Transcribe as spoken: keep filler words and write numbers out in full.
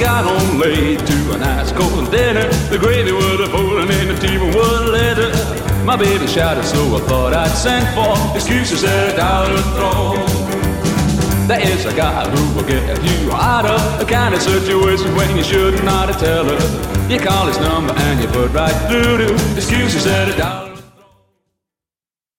got home late to a nice cold dinner. The gravy was a fooling and the tea was leather. My baby shouted, so I thought I'd send for excuses that I'll throw. There is a guy who will get you out of a kind of situation when you should not tell her. You call his number and you put right through to excuses at a dollar.